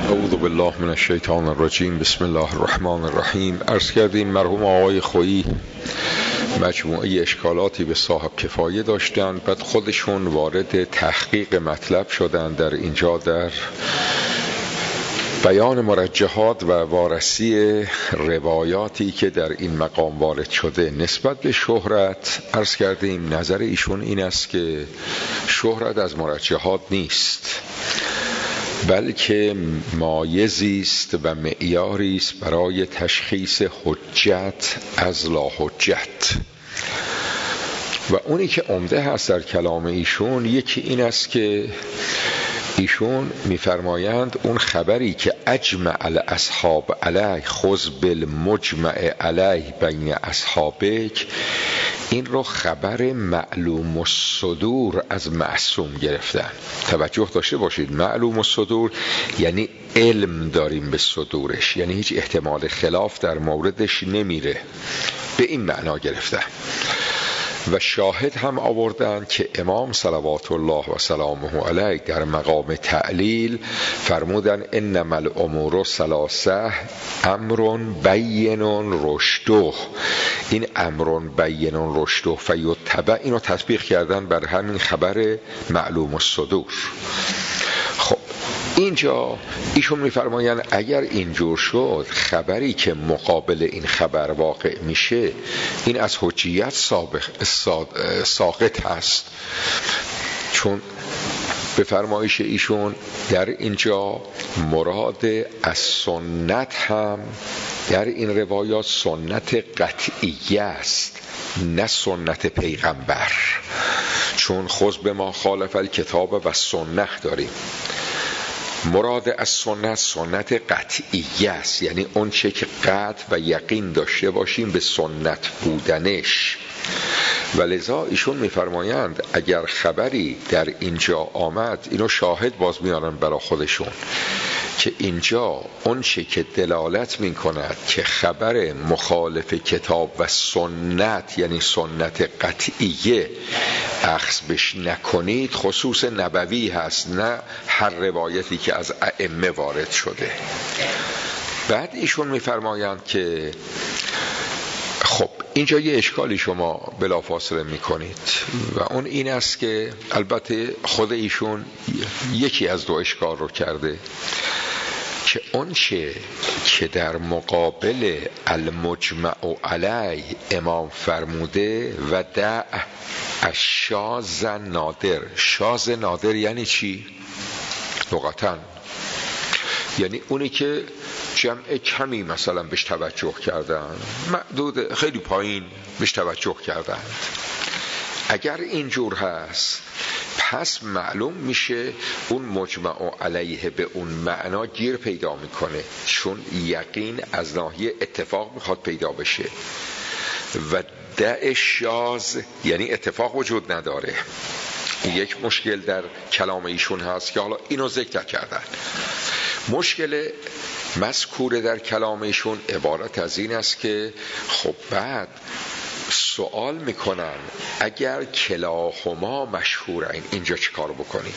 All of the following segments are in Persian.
اعوذ بالله من الشیطان الرجیم. بسم الله الرحمن الرحیم. عرض کردیم مرحوم آقای خویی مجموعه اشکالاتی به صاحب کفایه داشتن، بعد خودشون وارد تحقیق مطلب شدن در اینجا در بیان مرجحات و وارسی روایاتی که در این مقام وارد شده. نسبت به شهرت عرض کردیم نظر ایشون این است که شهرت از مرجحات نیست، بلکه مایزی است و معیاری است برای تشخیص حجت از لا حجت. و اونی که عمده هست در کلام ایشون یکی این است که ایشون میفرمایند اون خبری که اجمع الاصحاب علیه خذ بالمجمع علیه بین اصحابک، این رو خبر معلوم الصدور از معصوم گرفتن. توجه داشته باشید، معلوم الصدور یعنی علم داریم به صدورش، یعنی هیچ احتمال خلاف در موردش نمیره، به این معنا گرفتن. و شاهد هم آوردن که امام صلوات الله و سلامه علیه در مقام تعلیل فرمودن انما الامور ثلاثه امر بین رشده. این امر بین رشده فیتبع، اینو تطبیق کردن بر همین خبر معلوم الصدور. خب اینجا ایشون میفرمایند اگر اینجور شد خبری که مقابل این خبر واقع میشه این از حجیت ساقط هست، چون به فرمایش ایشون در اینجا مراد از سنت هم در این روایات سنت قطعیه است، نه سنت پیغمبر، چون خذ به ما خالف الکتاب و سنت داریم. مراد از سنت قطعیه است، یعنی اون چه که قطع و یقین داشته باشیم به سنت بودنش. ولذا ایشون میفرمایند اگر خبری در اینجا آمد، اینو شاهد باز میارن برای خودشون که اینجا اون چه که دلالت میکند که خبر مخالف کتاب و سنت، یعنی سنت قطعیه، اخذ بش نکنید، خصوص نبوی هست، نه هر روایتی که از ائمه وارد شده. بعد ایشون میفرمایند که خب اینجا یه اشکالی شما بلافاصله میکنید و اون این است که البته خود ایشون یکی از دو اشکال رو کرده که اون چه که در مقابل المجمع علیه امام فرموده و دع الشاذ نادر. شاذ نادر یعنی چی؟ لغتاً یعنی اونی که جمع کمی مثلا بهش توجه کردن، معدود خیلی پایین بهش توجه کردن. اگر اینجور هست پس معلوم میشه اون مجمع علیه به اون معنا گیر پیدا میکنه، چون یقین از ناحیه اتفاق میخواد پیدا بشه و دع شاذ یعنی اتفاق وجود نداره. یک مشکل در کلام ایشون هست که حالا اینو ذکر کردن. مشکل مذکور در کلام ایشون عبارت از این است که خب بعد سوال میکنن اگر کلاهما مشهورن اینجا چی کار بکنیم؟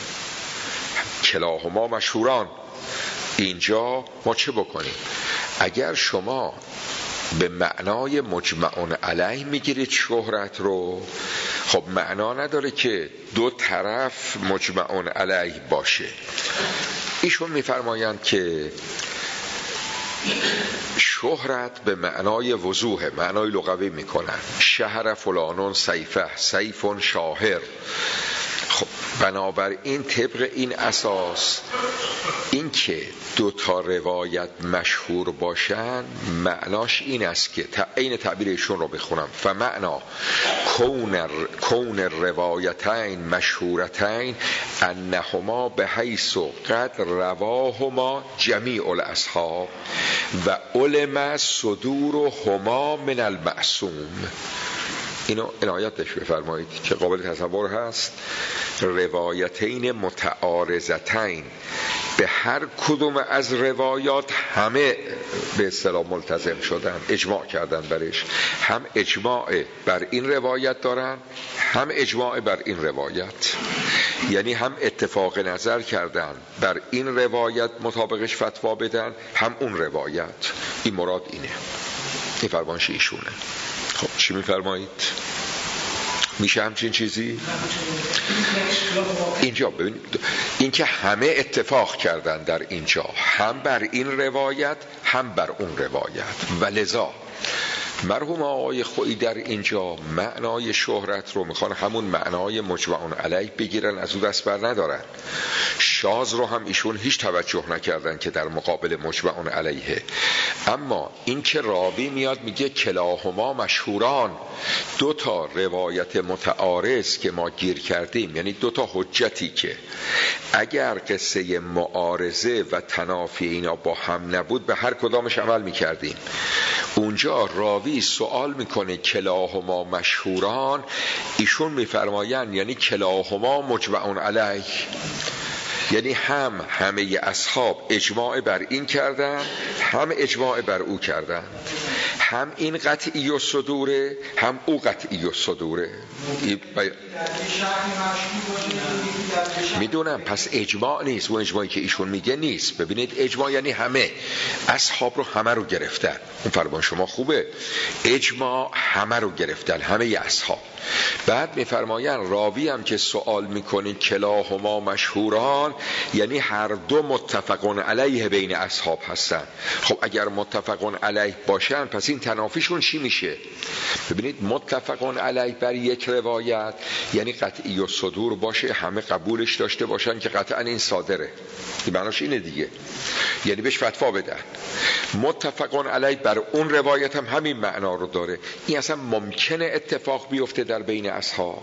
کلاهما مشهوران، اینجا ما چه بکنیم؟ اگر شما به معنای مجمعون علیه میگیرید شهرت رو، خب معنا نداره که دو طرف مجمعون علیه باشه. ایشون میفرمایند که شهرت به معنای وضوح، معنای لغوی میکنن. شهر فلانون سیفه، سیفون شاهر. خب بنابراین طبق این اساس این که دو تا روایت مشهور باشن معناش این است که این تعبیر ایشون رو بخونم، فمعنا کون روایتین مشهورتین انهما به حیث قد رواهما جمیع الاصحاب و علم صدورهما من المعصوم. اینو عنایتش بفرمایید که قابل تصور هست. روایتین متعارضتین، به هر کدوم از روایات همه به اصطلاح ملتزم شدن، اجماع کردن برش، هم اجماع بر این روایت دارن هم اجماع بر این روایت. یعنی هم اتفاق نظر کردن بر این روایت مطابقش فتوا بدن، هم اون روایت. این مراد اینه، این فرمایش ایشونه. خب چی میفرمایید؟ میشه همچین چیزی؟ اینجا ببینید، این که همه اتفاق کردن در اینجا، هم بر این روایت هم بر اون روایت، و لذا مرحوم آقای خویی در اینجا معنای شهرت رو میخوان همون معنای مجمع علیه بگیرن، از او دست بر ندارن. شاذ رو هم ایشون هیچ توجه نکردن که در مقابل مجمع علیه. اما این که راوی میاد میگه کلاهما مشهوران، دو تا روایت متعارض که ما گیر کردیم، یعنی دو تا حجتی که اگر قصه معارضه و تنافی اینا با هم نبود به هر کدامش عمل میکردیم. اونجا راوی سوال میکنه کلاهما مشهوران، ایشون میفرماین یعنی کلاهما مجمع علیه، یعنی هم همه اصحاب اجماع بر این کردن، هم اجماع بر او کردن، هم این قطعی و صدوره، هم او قطعی و صدوره. میدونم، پس اجماع نیست، اون اجماعی که ایشون میگه نیست. ببینید اجماع یعنی همه اصحاب رو همه رو گرفتن، اون فرمان شما خوبه، اجماع همه رو گرفتن، همه اصحاب. بعد میفرماین راوی هم که سوال میکنه کلاهما مشهوران، یعنی هر دو متفقون علیه بین اصحاب هستن. خب اگر متفقون علیه باشن پس این تنافیشون چی میشه؟ ببینید متفقون علیه بر یک روایت یعنی قطعی و صدور باشه، همه قبولش داشته باشن که قطعا این صادره، این معناش اینه دیگه، یعنی بهش فتوا بدن. متفقون علیه بر اون روایت هم همین معنا رو داره. این اصلا ممکنه اتفاق بیفته در بین اصحاب؟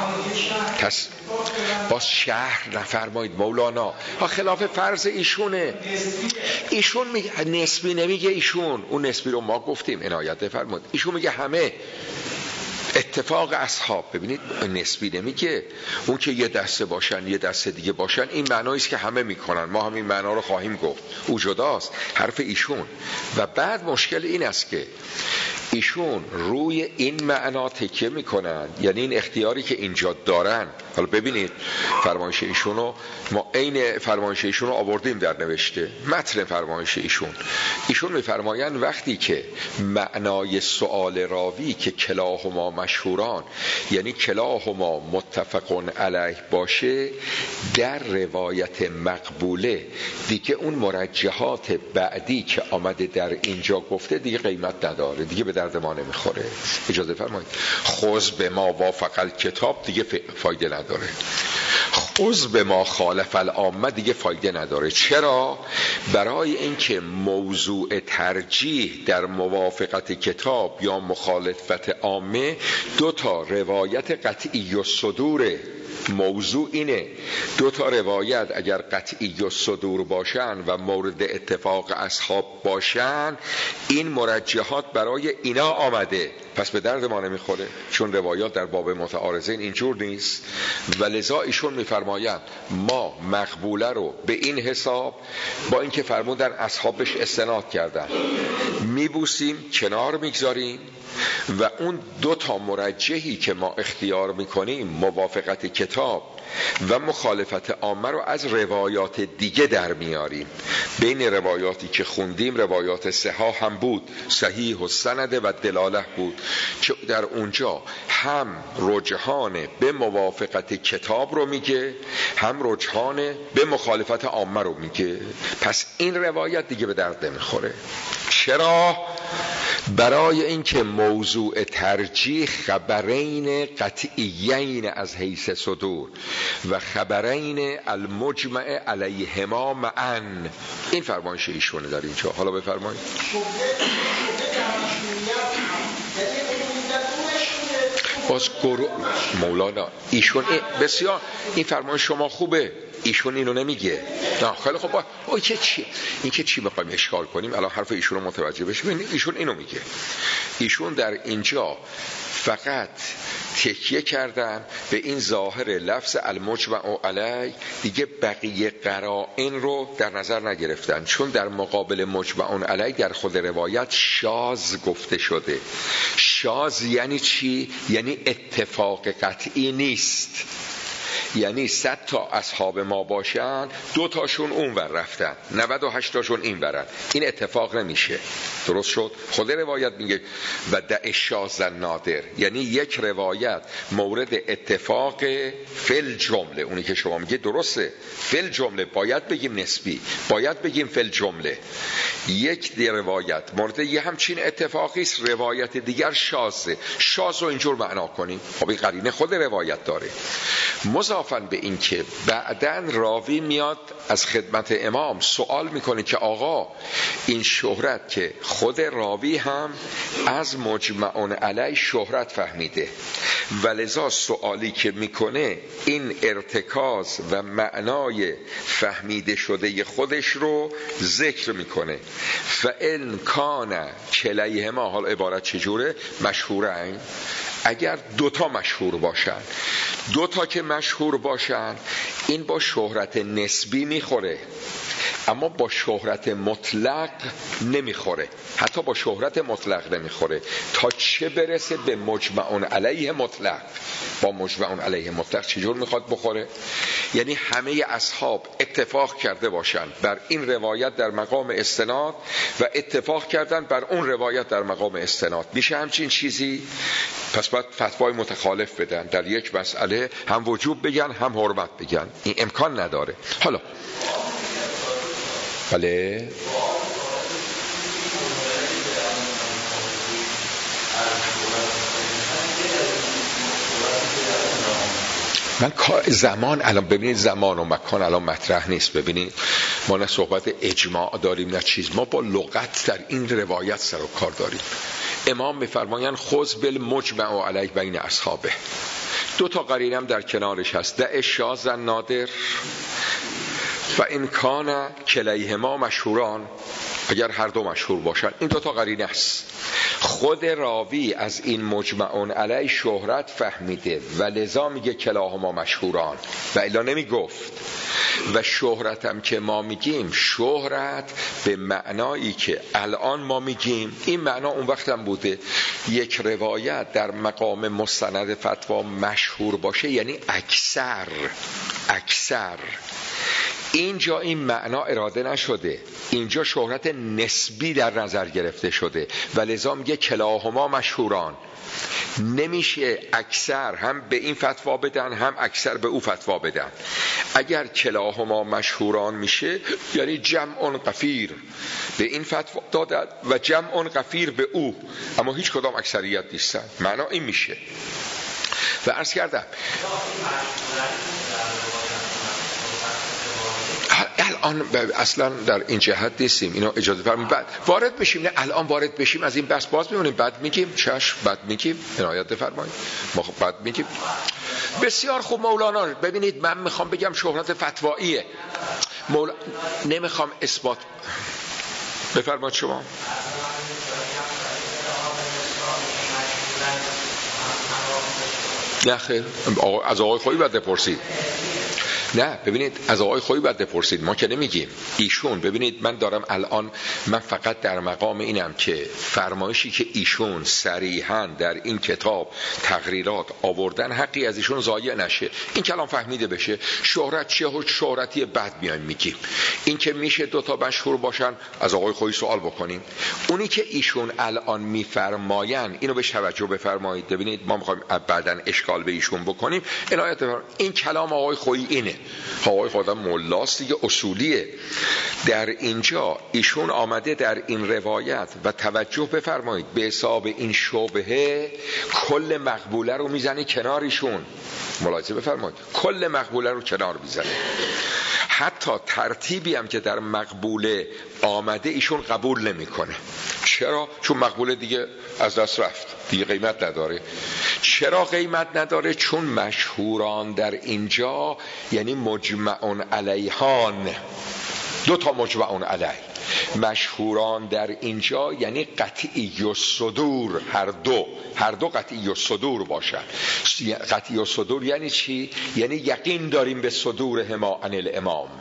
پس باز شهر نفرمایید مولانا، خلاف فرض ایشونه. ایشون میگه نسبی، نمیگه ایشون، اون نسبی رو ما گفتیم عنایت بفرمایید. ایشون میگه همه اتفاق اصحاب. ببینید نسبی نمیگه، اون که یه دسته باشن یه دسته دیگه باشن این معنایی است که همه میکنن، ما همین معنا رو خواهیم گفت، او جداست، حرف ایشون. و بعد مشکل این است که ایشون روی این معنا تکیه میکنن، یعنی این اختیاری که اینجا دارن. حالا ببینید فرمایش ایشونو ما عین فرمایش ایشونو آوردیم در نوشته متن فرمایش ایشون میفرمایند وقتی که معنای سؤال راوی که کلاهما مشهوران یعنی کلاهما متفقون علیه باشه، در روایت مقبوله دیگه اون مرجحات بعدی که آمده در اینجا گفته دیگه قیمت نداره، دیگه به درد ما نمیخوره. اجازه فرمایید. خذ به ما وافق الکتاب دیگه فایده نداره، خذ به ما خالف العامه دیگه فایده نداره. چرا؟ برای اینکه موضوع ترجیح در موافقت کتاب یا مخالفت عامه دو تا روایت قطعی و صدوره. موضوع اینه دو تا روایت اگر قطعی و صدور باشن و مورد اتفاق اصحاب باشن، این مرجحات برای اینا آمده، پس به درد ما نمیخوره، چون روایات در باب متعارضین اینجور نیست. و لذا ایشون میفرمایند ما مقبوله رو به این حساب با اینکه فرمودن اصحابش استناد کردن میبوسیم، کنار میگذاریم، و اون دو تا مرجحی که ما اختیار میکنیم موافقت کتاب و مخالفت عامه رو از روایات دیگه در میاریم. بین روایاتی که خوندیم روایات صحاح هم بود، صحیح و سند و دلاله بود، که در اونجا هم رجحان به موافقت کتاب رو میگه، هم رجحان به مخالفت عامه رو میگه. پس این روایت دیگه به درد نمیخوره. چرا؟ برای اینکه موضوع ترجیح خبرین قطعیین از حیث صدور و خبرین المجمع علیهما معا. این فرمایش ایشونه در اینجا. حالا بفرمایید. باز مولانا ایشون بسیار این فرمایش شما خوبه، ایشون اینو نمیگه. نه خیلی خب، این که چی میخوایم اشکال کنیم؟ الان حرف ایشون رو متوجه بشیم. ایشون اینو میگه، ایشون در اینجا فقط تکیه کردن به این ظاهر لفظ المجمع علیه، دیگه بقیه قرائن رو در نظر نگرفتن، چون در مقابل مجمع علیه در خود روایت شاذ گفته شده. شاذ یعنی چی؟ یعنی اتفاق قطعی نیست، یعنی 100 تا اصحاب ما باشن 2 تاشون اون ور رفتن 98 تاشون این ورن. این اتفاق نمیشه. درست شد؟ خود روایت میگه و دع شاذ نادر، یعنی یک روایت مورد اتفاق فل جمله، اونی که شما میگه درسته، فل جمله باید بگیم نسبی، باید بگیم فل جمله. یک روایت مورد یه همچین اتفاقی است، روایت دیگر شاذه. شاذ رو اینجور معنا کنیم. خب این قرینه خود روایت داره. مضافاً به این که بعدن راوی میاد از خدمت امام سوال میکنه که آقا این شهرت که خود راوی هم از مجمعون علی شهرت فهمیده و لذا سوالی که میکنه این ارتکاز و معنای فهمیده شده خودش رو ذکر میکنه. فإن کان کلیهما، حال عبارت چجوره؟ مشهورن. اگر 2 تا مشهور باشن، 2 تا که مشهور باشن این با شهرت نسبی میخوره اما با شهرت مطلق نمیخوره. حتی با شهرت مطلق نمیخوره تا چه برسه به مجمعون علیه مطلق. با مجمعون علیه مطلق چجور میخواد بخوره؟ یعنی همه اصحاب اتفاق کرده باشن بر این روایت در مقام استناد و اتفاق کردن بر اون روایت در مقام استناد. میشه همچین چیزی؟ پس باید فتوای متخالف بدن در یک مسئله، هم وجوب بگن هم حرمت بگن. این امکان نداره. حالا بله من زمان الان ببینید، زمان و مکان الان مطرح نیست. ببینید ما نه صحبت اجماع داریم نه چیز، ما با لغت در این روایت سر و کار داریم. امام میفرمایند خذ بالمجمع علیه بین اصحابه. 2 تا قرینه هم در کنارش هست، دع شاذ نادر و ان کان کلیهما مشهوران، اگر هر 2 مشهور باشن. این 2 تا قرینه است. خود راوی از این مجمعون علی شهرت فهمیده و لذا میگه کلاهما مشهوران و الا نمیگفت. و شهرت هم که ما میگیم شهرت به معنایی که الان ما میگیم، این معنا اون وقت هم بوده. یک روایت در مقام مستند فتوا مشهور باشه یعنی اکثر. اینجا این معنا اراده نشده، اینجا شهرت نسبی در نظر گرفته شده و لذا میگه کلاهما مشهوران. نمیشه اکثر هم به این فتوا بدن هم اکثر به او فتوا بدن. اگر کلاهما مشهوران میشه یعنی جمع غفیر به این فتوا دادن و جمع غفیر به او، اما هیچ کدام اکثریت نیستن. معنا این میشه. و عرض کردم الان اصلا در این جهت نیستیم، اینو اجازه فرمایید بعد وارد بشیم. نه الان وارد بشیم از این بحث باز میمونیم، بعد میگیم چشم، بعد میگیم عنایت بفرمایید، ما خب بعد میگیم. بسیار خوب مولانا. ببینید من میخوام بگم شهرت فتواییه، نمیخوام اثبات. بفرمایید شما. نه خیر، از آقای خویی باید بپرسید. نه ببینید از آقای خویی باید بپرسید، ما که نمیگیم. ایشون ببینید من دارم الان، من فقط در مقام اینم که فرمایشی که ایشون صریحاً در این کتاب تقریرات آوردن حقی از ایشون ضایع نشه، این کلام فهمیده بشه. شهرت چیه؟ شهرتی بد میایم میگیم. این که میشه 2 تا مشهور باشن، از آقای خویی سوال بکنیم. اونی که ایشون الان میفرماین اینو به توجه بفرمایید. ببینید ما میخوایم بعداً اشکال به ایشون بکنیم. عنایت این کلام آقای خویی اینه. آقای خودم مولاست دیگه، اصولیه. در اینجا ایشون آمده در این روایت و توجه بفرمایید به حساب این شبهه کل مقبوله رو میزنه کنار. ایشون ملاحظه بفرمایید کل مقبوله رو کنار میزنه. حتی ترتیبی هم که در مقبوله آمده ایشون قبول نمیکنه. چرا؟ چون مقبوله دیگه از دست رفت، دیگه قیمت نداره. چرا قیمت نداره؟ چون مشهوران در اینجا یعنی مجمعون علیهان، 2 تا مجمعون علیه. مشهوران در اینجا یعنی قطعی الصدور، هر دو قطعی الصدور باشن. قطعی الصدور یعنی چی؟ یعنی یقین داریم به صدور هما عن الامام.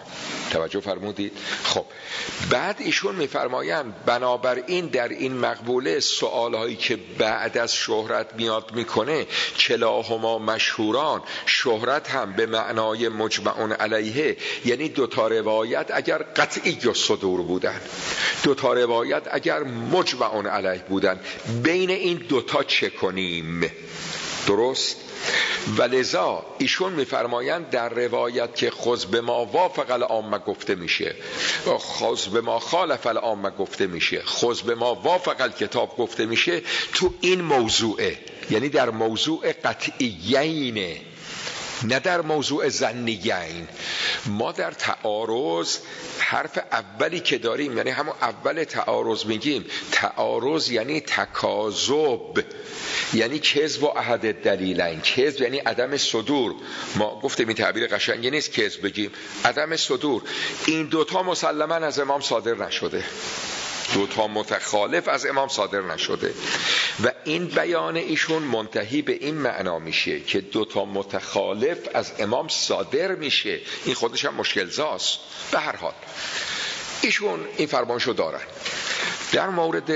توجه فرمودید؟ خب بعد ایشون میفرمایند بنابراین در این مقبوله سوالهایی که بعد از شهرت میاد میکنه کلاهما مشهوران، شهرت هم به معنای مجمعون علیه، یعنی دوتا روایت اگر قطعی الصدور بودن، دوتا روایت اگر مجمعون علیه بودن، بین این دوتا چه کنیم؟ درست؟ ولذا ایشون میفرمایند در روایت که خذ به ما وافق العامه گفته میشه، خذ به ما خالف العامه گفته میشه، خذ به ما وافق الکتاب گفته میشه، تو این موضوعه، یعنی در موضوع قطعیینه، نه در موضوع ظنیین. ما در تعارض حرف اولی که داریم، یعنی همون اول تعارض میگیم تعارض یعنی تکاذب، یعنی کذب و احد دلیلین. کذب یعنی عدم صدور، ما گفتیم این تعبیر قشنگی نیست کذب بگیم، عدم صدور. این دوتا مسلما از امام صادر نشده، دوتا متخالف از امام صادر نشده و این بیان ایشون منتهی به این معنا میشه که دوتا متخالف از امام صادر میشه. این خودش هم مشکل زاست. به هر حال ایشون این فرمانشو دارن. در مورد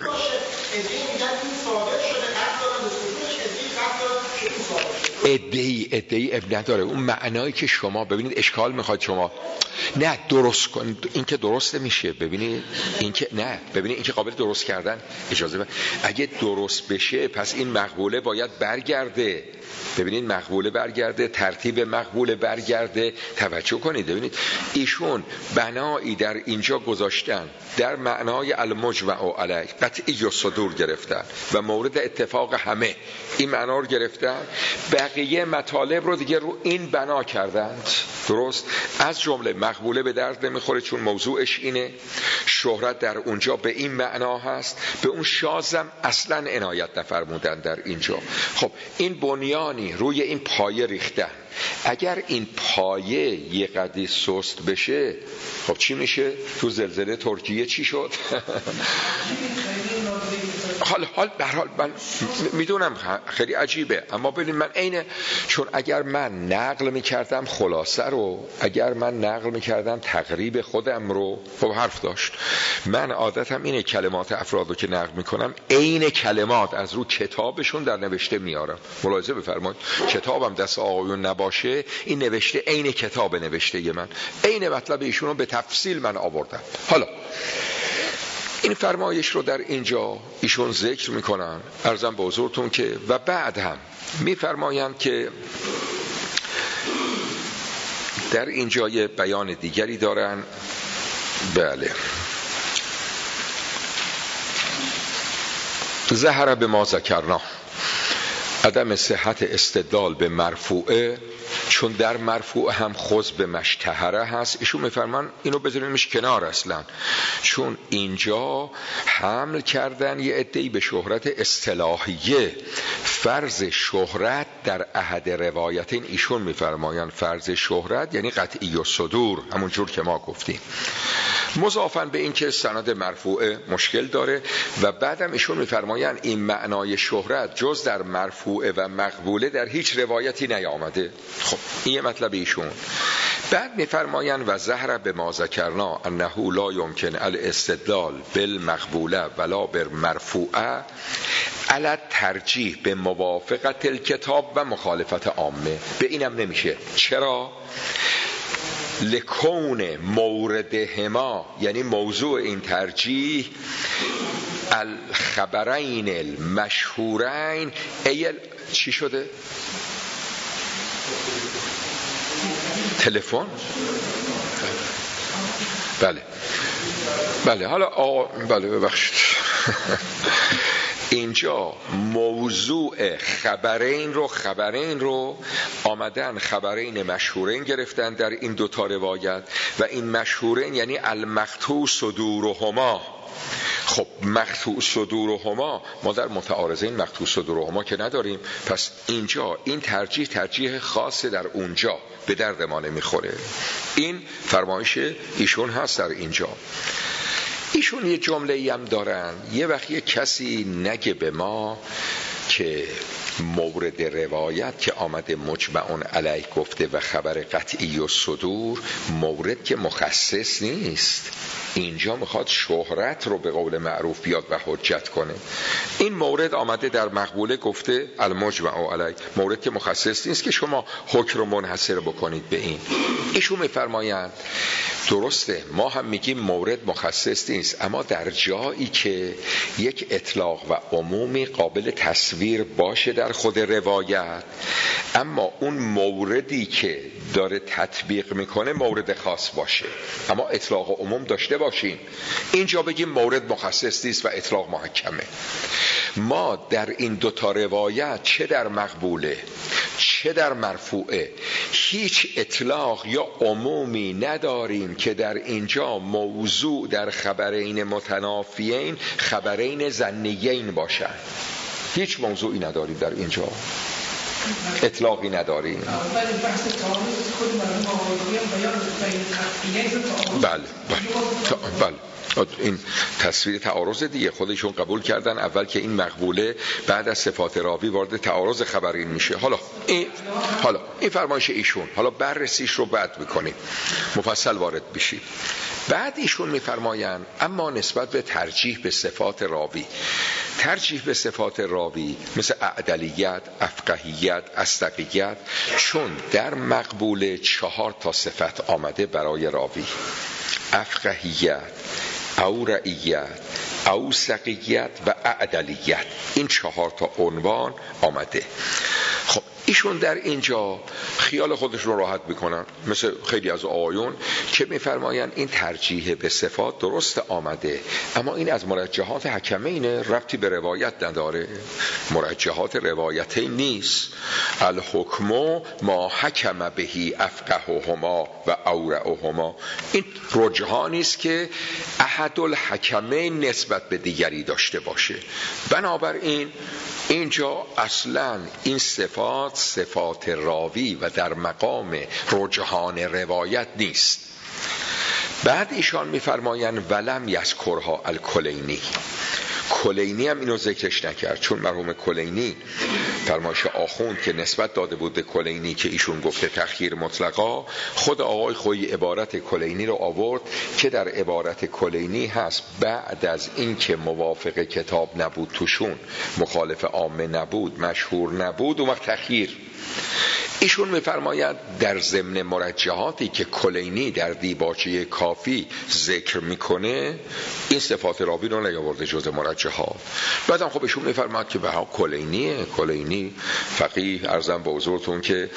ادعی اب نداره، اون معنایی که شما ببینید اشکال میخواد شما نه درست کنید، این که درست میشه. ببینید این که نه، ببینید این که قابل درست کردن اجازه بده. اگه درست بشه پس این مقبوله باید برگرده. ببینید مقبوله برگرده، ترتیب مقبوله برگرده. توجه کنید ببینید ایشون بنایی در اینجا گذاشتن در معنای المجمع علیه، قطعی الصدور گرفتن و مورد اتفاق همه این معنا رو گرفتن، بقیه مطالب رو دیگه رو این بنا کردند. درست؟ از جمله مقبوله به درد نمیخوره چون موضوعش اینه، شهرت در اونجا به این معنا هست، به اون شاذم اصلا عنایت نفرمودن در اینجا. خب این بنیانی روی این پایه ریختن. اگر این پایه یه قدری سست بشه خب چی میشه؟ تو زلزله ترکیه چی شد؟ حال به هر حال من میدونم خیلی عجیبه، اما ببین من عین، چون اگر من نقل میکردم خلاصه رو، اگر من نقل میکردم تقریب خودم رو، خب حرف داشت. من عادتم اینه کلمات افراد رو که نقل میکنم عین کلمات از رو کتابشون در نوشته میارم. ملاحظه بفرمایید کتابم دست آقایون نباشه، این نوشته عین کتاب نوشته ی من، عین مطلب ایشون رو به تفصیل من آوردم. حالا این فرمایش رو در اینجا ایشون ذکر میکنن، عرضم به حضورتون که و بعد هم میفرمایند که در اینجا یه بیان دیگری دارن. بله، ظهر به ما ذکرنا عدم صحت استدلال به مرفوعه، چون در مرفوع هم خذ به مشتهره هست. ایشون میفرمان اینو بذاریمش کنار اصلا، چون اینجا حمل کردن یه عده‌ای به شهرت اصطلاحیه. فرض شهرت در احد روایتین ایشون میفرمایند فرض شهرت یعنی قطعی الصدور، همون جور که ما گفتیم، مضافاً به این که سند مرفوعه مشکل داره. و بعدم ایشون میفرمایند این معنای شهرت جز در مرفوعه و مقبوله در هیچ روایتی نیامده. خب این یه مطلب ایشون. بعد میفرمایند و ظهر به ما ذکرنا انه لا یمکن الاستدلال بالمقبوله ولا بالمرفوعه علی ترجیح به موافقت الکتاب و مخالفت عامه. به اینم نمیشه. چرا؟ لکون موردهما، یعنی موضوع این ترجیح الخبرین المشهورین چی شده؟ تلفن؟ بله حالا بله ببخشید اینجا موضوع خبرین رو آمدن خبرین مشهورین گرفتن در این دوتا روایت و این مشهورین یعنی المقطوع صدورهما. خب مقطوع صدورهما ما در متعارضین مقطوع صدورهما که نداریم، پس اینجا این ترجیح خاص در اونجا به درد ما نمیخوره. این فرمایش ایشون هست در اینجا. ایشون یه جمله ای هم دارن، یه وقت یه کسی نگه به ما که مورد روایت که آمده مجمع علیه گفته و خبر قطعی و صدور، مورد که مخصص نیست. اینجا میخواد شهرت رو به قول معروف بیاد و حجت کنه. این مورد آمده در مقبوله گفته المجمع علیه، مورد که مخصص نیست که شما حکم رو منحصر بکنید به این. ایشون میفرمایند درسته، ما هم میگیم مورد مخصص نیست، اما در جایی که یک اطلاق و عمومی قابل تصویر باشه در خود روایت، اما اون موردی که داره تطبیق میکنه مورد خاص باشه، اما اطلاق و عموم داشته باشیم، اینجا بگیم مورد مخصص نیست و اطلاق محکمه. ما در این دوتا روایت، چه در مقبوله چه در مرفوعه، هیچ اطلاق یا عمومی نداریم که در اینجا موضوع در خبرین متنافیین خبرین ظنیین باشن. هیچ موضوعی نداریم در اینجا، اطلاقی نداریم. بله این تصویر تعارض دیگه، خودشون قبول کردن اول که این مقبوله بعد از صفات راوی وارد تعارض خبرین میشه. حالا این فرمایش ایشون، حالا بررسیش رو بعد میکنیم، مفصل وارد بشیم. بعد ایشون میفرمایند اما نسبت به ترجیح به صفات راوی، ترجیح به صفات راوی مثل اعدلیت، افقهیت، اصدقیت، چون در مقبوله 4 صفت آمده برای راوی: افقهیت، اورعیت، اوثقیت و اعدلیت. این 4 عنوان آمده. خب ایشون در اینجا خیال خودشون رو راحت میکنن، مثل خیلی از آیون که میفرمایند این ترجیح به صفات درست آمده، اما این از مرجحات حکمینه، ربطی به روایت نداره، مرجحات روایتی نیست. الحکم ما حکم بهی افقههما و اورعهما، این رجحانی است که احد الحکمین نسبت به دیگری داشته باشه. بنابراین اینجا اصلا این صفات راوی و در مقام رجحان روایت نیست. بعد ایشان میفرمایند ولم یذکرها الکلینی، کلینی هم اینو ذکرش نکرد، چون مرحوم کلینی فرمایش آخوند که نسبت داده بود به کلینی که ایشون گفته تخییر مطلقا، خود آقای خویی عبارت کلینی رو آورد که در عبارت کلینی هست بعد از این که موافق کتاب نبود توشون، مخالف عامه نبود، مشهور نبود، اون وقت تخییر. ایشون میفرماید در ضمن مرجحاتی که کلینی در دیباچه کافی ذکر میکنه این صفات راوی رو نیاورده جز مرجحات. بعدم خب ایشون میفرماید که به کلینی فقیه، عرضم به حضورتون که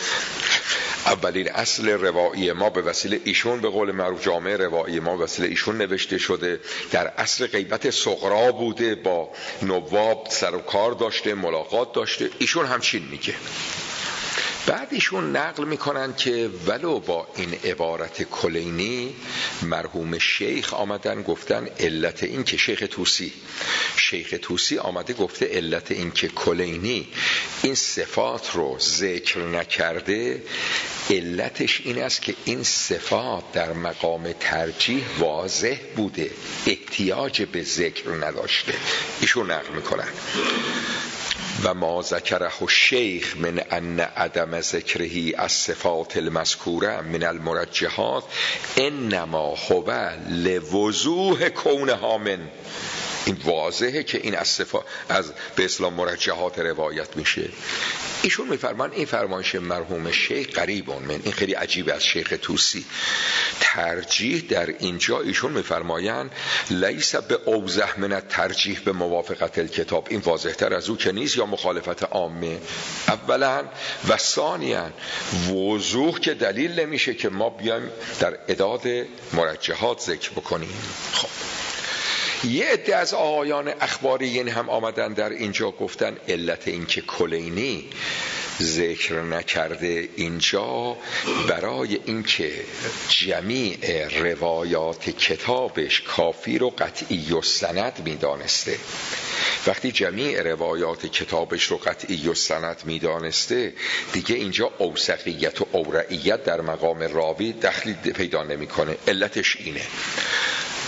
اولین اصل روایی ما به وسیله ایشون، به قول معروف جامعه روایی ما به وسیله ایشون نوشته شده، در اصل غیبت صغرا بوده، با نواب سر و کار داشته، ملاقات داشته. ایشون همچین میگه. بعد ایشون نقل میکنن که ولو با این عبارت کلینی مرحوم شیخ آمدن گفتن علت این که شیخ توسی آمده گفته علت این که کلینی این صفات رو ذکر نکرده، علتش این است که این صفات در مقام ترجیح واضح بوده، احتیاج به ذکر نداشته. ایشون نقل میکنن و ما ذکره الشیخ من ان عدم ذکره از صفات المذکوره من المرجحات انما هو لوضوح کونها من، این واضحه که این از به اسلام مرجحات روایت میشه. ایشون میفرمان این فرمایش مرحوم شیخ قریبون من، این خیلی عجیبه از شیخ توسی. ترجیح در اینجا ایشون میفرمایند لیس به اوضح من ترجیح به موافقت الکتاب، این واضح تر از او که نیست، یا مخالفت عامه. اولا و ثانیا وضوح که دلیل نمیشه که ما بیایم در اعداد مرجحات ذکر بکنیم. خب یه عده از آقایان اخباریین هم آمدن در اینجا گفتن علت این که کلینی ذکر نکرده اینجا برای اینکه جمیع روایات کتابش کافی رو قطعی و سند میدانسته. وقتی جمیع روایات کتابش رو قطعی و سند میدانسته دیگه اینجا اوثقیت و اورعیت در مقام راوی دخلی پیدا نمیکنه. علتش اینه.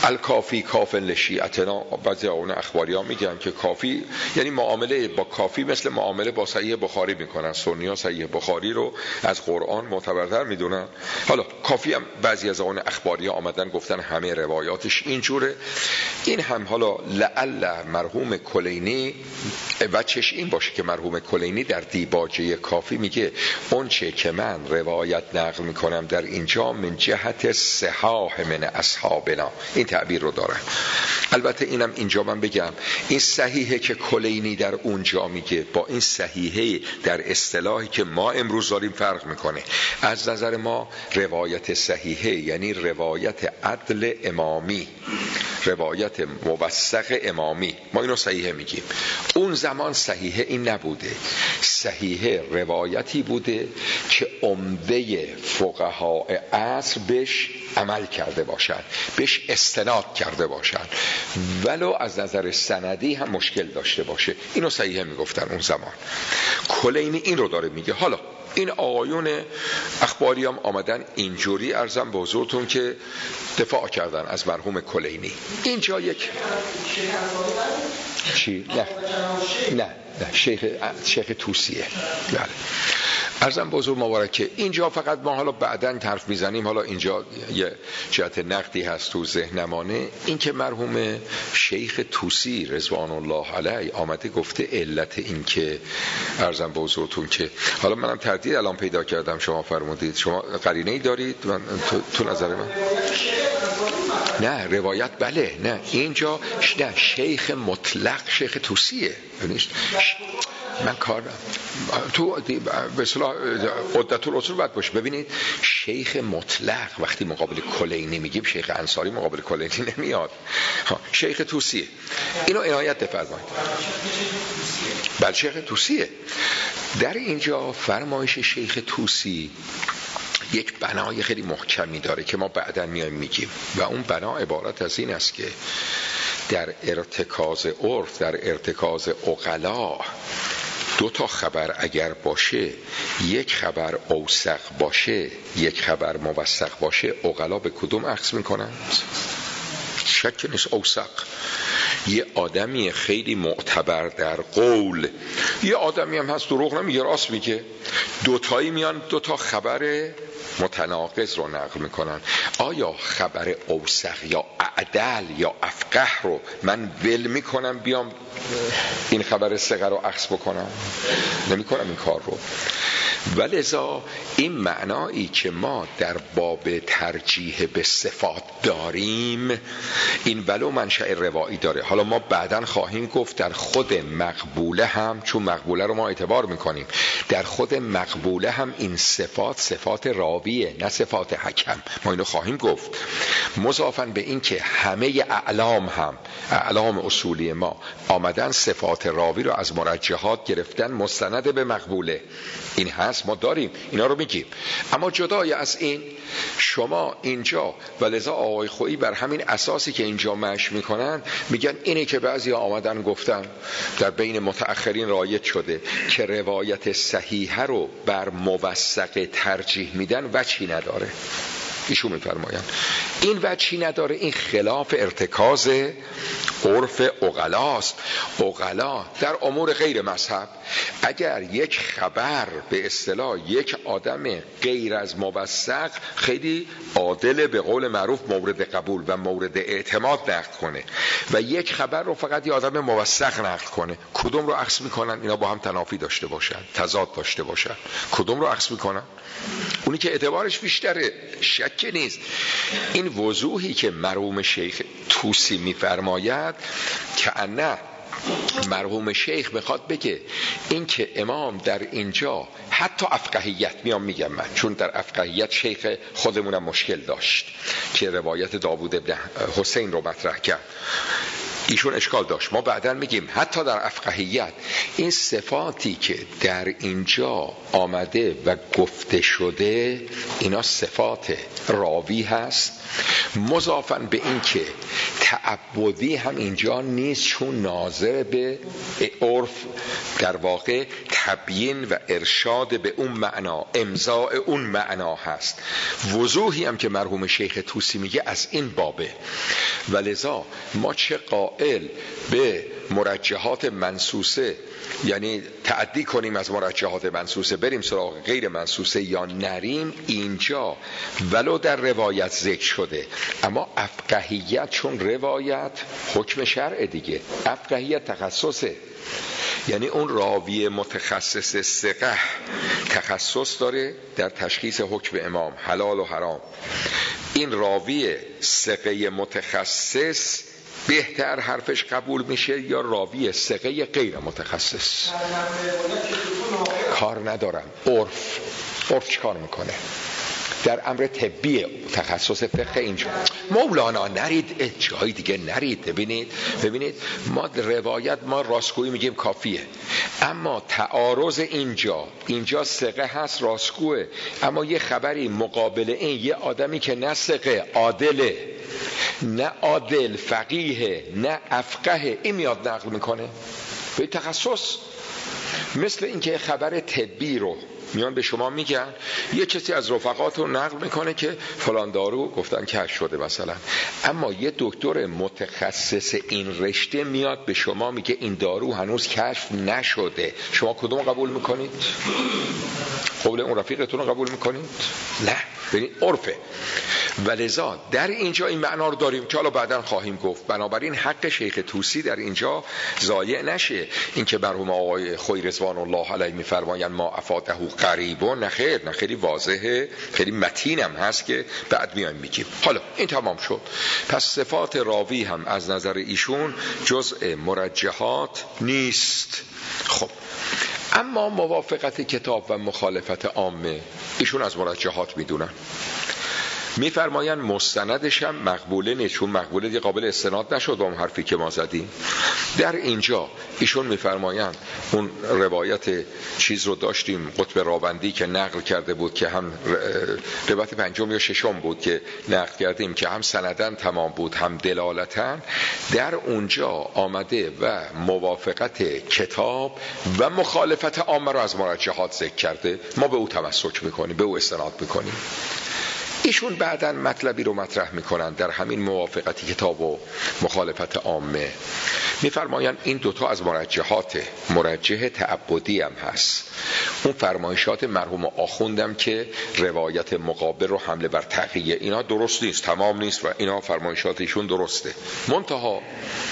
الکافی کافن لشیعتنا. بعضی اون اخباری ها میگن که کافی یعنی معامله با کافی مثل معامله با صحیح بخاری میکنن. سنی ها صحیح بخاری رو از قرآن معتبرتر میدونن. حالا کافی هم بعضی از اون اخباری ها آمدن گفتن همه روایاتش اینجوره. این هم حالا لعل مرحوم کلینی بچش این باشه که مرحوم کلینی در دیباجه کافی میگه اون چه که من روایت نقل میکنم در اینجا من جهت صحاح من اصحابنا، این تعبیر رو دارن. البته اینم اینجا من بگم این صحیحه که کلینی در اونجا میگه با این صحیحه در اصطلاحی که ما امروز داریم فرق میکنه. از نظر ما روایت صحیحه یعنی روایت عدل امامی، روایت موثق امامی، ما اینو صحیحه میگیم. اون زمان صحیحه این نبوده. صحیحه روایتی بوده که عمده فقها عصر بهش عمل کرده باشند، بهش استناد کرده باشند، ولو از نظر سندی هم مشکل داشته باشه. اینو صحیحه میگفتن اون زمان. کلینی این رو داره میگه. حالا این آقایون اخباری هم آمدن اینجوری عرضم به حضورتون که دفاع کردن از مرحوم کلینی. اینجا یک چی؟ نه شیخ توسیه. بله عرضم به حضور مبارکه اینجا فقط ما حالا بعداً حرف میزنیم. حالا اینجا یه جهت نقدی هست تو ذهنمانه، این که مرحوم شیخ توسی رضوان الله علیه آمده گفته علت این که عرضم به حضورتون که حالا منم تردید الان پیدا کردم، شما فرمودید شما قرینه‌ای دارید من تو نظر من نه روایت بله نه اینجا نه شیخ مطلق شیخ توسیه. من کار تو به اصطلاح عدت الرسول باید باشه. ببینید شیخ مطلق وقتی مقابل کلینی میگیم شیخ انصاری مقابل کلینی نمیاد. شیخ توسیه اینو عنایت بفرمایید. بله شیخ توسیه. در اینجا فرمایش شیخ توسی یک بنای خیلی محکمی داره که ما بعداً میایم میگیم و اون بنا عبارت از این است که در ارتکاز عرف، در ارتکاز عقلا دو تا خبر اگر باشه، یک خبر اوثق باشه یک خبر موثق باشه، عقلا به کدوم اخذ میکنن؟ شک نیست اوثق. یه آدمی خیلی معتبر در قول، یه آدمی هم هست دروغ نمیگه راست میگه، دوتایی میان دوتا خبر متناقض رو نقل میکنن. آیا خبر اوثق یا اعدل یا افقه رو من ول میکنم بیام این خبر ثقه رو اخذ بکنم؟ نمیکنم این کار رو. ولذا این معنایی که ما در باب ترجیح به صفات داریم این ولو منشأ روایی داره. حالا ما بعداً خواهیم گفت در خود مقبوله هم، چون مقبوله رو ما اعتبار میکنیم، در خود مقبوله هم این صفات راویه نه صفات حکم. ما اینو خواهیم گفت. مضافاً به این که همه اعلام هم اعلام اصولی ما آمدن صفات راوی رو از مرجحات گرفتن مستند به مقبوله. این هست ما داریم اینا رو میگیم. اما جدای از این شما اینجا ولذا آقای خویی بر همین اساسی که اینجا مشی میکنن میگن اینه که بعضی آمدن گفتن در بین متأخرین رایج شده که روایت صحیحه رو بر موثق ترجیح میدن وجهی نداره. ایشون میفرمایند این وجهی نداره، این خلاف ارتکاز عرف عقلاست. عقلا در امور غیر مذهب اگر یک خبر به اصطلاح یک آدم غیر از موثق خیلی عادل به قول معروف مورد قبول و مورد اعتماد نقل کنه و یک خبر رو فقط یه آدم موثق نقل کنه، کدوم رو اخذ میکنن؟ اینا با هم تنافی داشته باشن، تضاد داشته باشن، کدوم رو اخذ میکنن؟ اونی که اعتبارش بیشتره، شک نیست. این وضوحی که مرحوم شیخ توسی میفرماید که نه مرحوم شیخ میخواد بگه این که امام در اینجا حتی افقهیت میگم من، چون در افقهیت شیخ خودمونم مشکل داشت که روایت داوود ابن حسین رو مطرح کرد، ایشون اشکال داشت. ما بعداً میگیم حتی در افقهیت این صفاتی که در اینجا آمده و گفته شده اینا صفات راوی هست، مضافاً به این که تعبدی هم اینجا نیست، چون ناظر به عرف، در واقع تبیین و ارشاد به اون معنا، امضاء اون معنا هست. وضوحی هم که مرحوم شیخ طوسی میگه از این بابه. ولذا ما چه قائل به مرجحات منصوصه، یعنی تعدی کنیم از مرجحات منصوصه بریم سراغ غیر منصوصه یا نریم، اینجا ولو در روایت ذکر شده، اما افقهیت چون روایت حکم شرع دیگه، افقهیت تخصصه، یعنی اون راوی متخصص ثقه تخصص داره در تشخیص حکم امام حلال و حرام. این راوی ثقه متخصص بهتر حرفش قبول میشه یا راوی ثقه غیر متخصص؟ کار ندارم. عرف چیکار میکنه در امر طبی تخصص فقه؟ اینجا مولانا نرید جای دیگه نرید. ببینید ما روایت، ما راستگویی میگیم کافیه، اما تعارض اینجا ثقه هست راستگوه، اما یه خبری مقابل این یه آدمی که نه ثقه عادله، نه عادل فقیه، نه افقه، این میاد نقل میکنه به تخصص. مثل اینکه خبر طبی رو میان به شما میگن، یه کسی از رفقات رو نقل میکنه که فلان دارو گفتن کشف شده مثلا، اما یه دکتر متخصص این رشته میاد به شما میگه این دارو هنوز کشف نشده، شما کدوم قبول میکنید؟ قول اون رفیقتون رو قبول میکنید؟ نه. ببین عرفه. ولذا در اینجا این معنا رو داریم که حالا بعداً خواهیم گفت. بنابراین حق شیخ طوسی در اینجا ضایع نشه. این که مرحوم آقای خویی رضوان الله علیه میفرمایند ما افاته قریبون، نه خیر، نه، خیلی واضحه، خیلی متینم هست که بعد میایم میگیم. حالا این تمام شد. پس صفات راوی هم از نظر ایشون جزء مرجحات نیست. خب اما موافقت کتاب و مخالفت عامه ایشون از مرجحات میدونن. میفرماین مستندش هم مقبوله نیست، چون مقبوله دیگه قابل استناد نشد با اون حرفی که ما زدیم. در اینجا ایشون میفرماین اون روایت چیز رو داشتیم، قطب راوندی که نقل کرده بود که هم روایت پنجم یا ششم بود که نقل کردیم که هم سندن تمام بود هم دلالتن. در اونجا آمده و موافقت کتاب و مخالفت عامه رو از مرجحات ذکر کرده، ما به او تمسک میکنیم، به او استناد میکنیم. ایشون بعداً مطلبی رو مطرح میکنن در همین موافقت کتاب و مخالفت عامه. میفرمایند این دوتا از مرجحات، مرجح تعبدی هم هست. اون فرمایشات مرحوم آخوندم که روایت مقابل رو حمله بر تقیه، اینا درست نیست، تمام نیست و اینا فرمایشاتشون درسته. منتها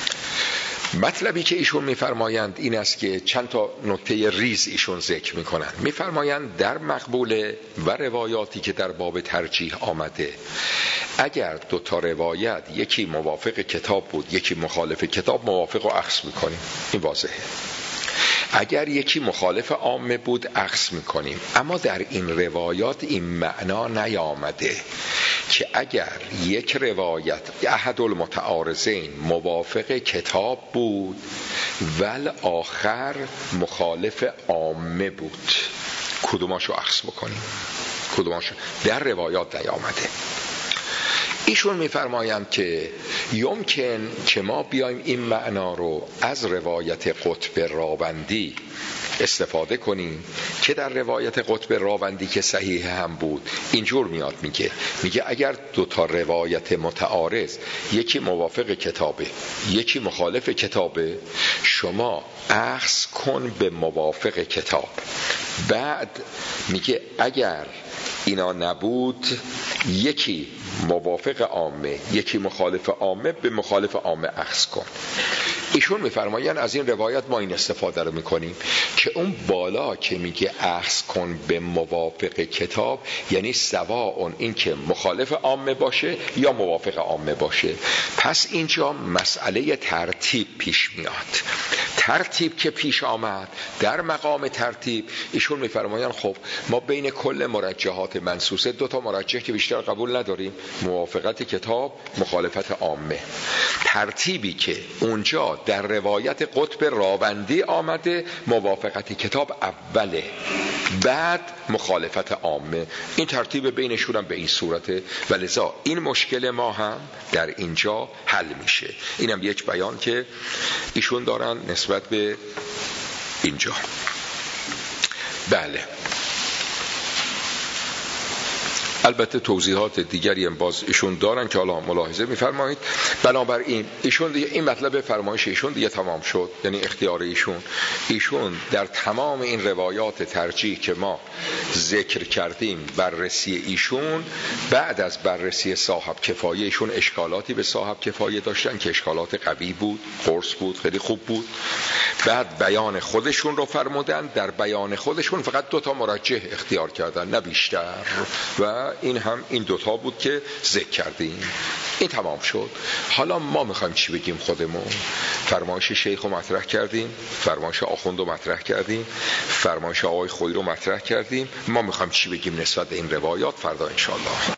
مطلبی که ایشون میفرمایند این است که چند تا نکته ریز ایشون ذکر میکنن. میفرمایند در مقبوله و روایاتی که در باب ترجیح آمده، اگر دو تا روایت یکی موافق کتاب بود یکی مخالف کتاب، موافق رو اخذ میکنیم، این واضحه. اگر یکی مخالف عامه بود اخذ میکنیم. اما در این روایات این معنا نیامده که اگر یک روایت احد المتعارضین موافق کتاب بود ول آخر مخالف عامه بود، کدوماشو اخذ بکنیم، کدوماشو، در روایات نیامده. ایشون میفرمایند که یمکن که ما بیایم این معنا رو از روایت قطب راوندی استفاده کنیم که در روایت قطب راوندی که صحیح هم بود اینجور میاد، میگه اگر دو تا روایت متعارض یکی موافق کتابه یکی مخالف کتابه، شما اخذ کن به موافق کتاب. بعد میگه اگر اینا نبود یکی موافق عامه یکی مخالف عامه، به مخالف عامه اخذ کن. ایشون میفرمایند از این روایت ما این استفاده رو میکنیم که اون بالا که میگه اخذ کن به موافق کتاب یعنی سواء این که مخالف عامه باشه یا موافق عامه باشه. پس اینجا مسئله ترتیب پیش میاد. ترتیب که پیش آمد، در مقام ترتیب ایشون میفرمایند خب ما بین کل مرجحات منصوصه دو تا مرجح که بیشتر قبول نداریم، موافقت کتاب، مخالفت عامه. ترتیبی که اونجا در روایت قطب راوندی آمده موافقت کتاب اوله، بعد مخالفت عامه. این ترتیب بینشون هم به این صورته و لذا این مشکل ما هم در اینجا حل میشه. اینم یک بیان که ایشون دارن نسبت به اینجا. بله، البته توضیحات دیگری هم باز ایشون دارن که حالا ملاحظه میفرمایید. بنابراین ایشون دیگه این مطلب فرمایش ایشون دیگه تمام شد، یعنی اختیار ایشون در تمام این روایات ترجیح که ما ذکر کردیم بررسی ایشون، بعد از بررسی صاحب کفایه ایشون اشکالاتی به صاحب کفایه داشتن که اشکالات قوی بود، قرص بود، خیلی خوب بود. بعد بیان خودشون رو فرمودن، در بیان خودشون فقط 2 مرجح اختیار کردن نه بیشتر و این هم این 2 بود که ذکر کردیم. این تمام شد. حالا ما میخوایم چی بگیم خودمون؟ فرمایش شیخ رو مطرح کردیم، فرمایش آخوند رو مطرح کردیم، فرمایش آقای خویی رو مطرح کردیم. ما میخوایم چی بگیم نسبت به این روایات؟ فردا انشاءالله.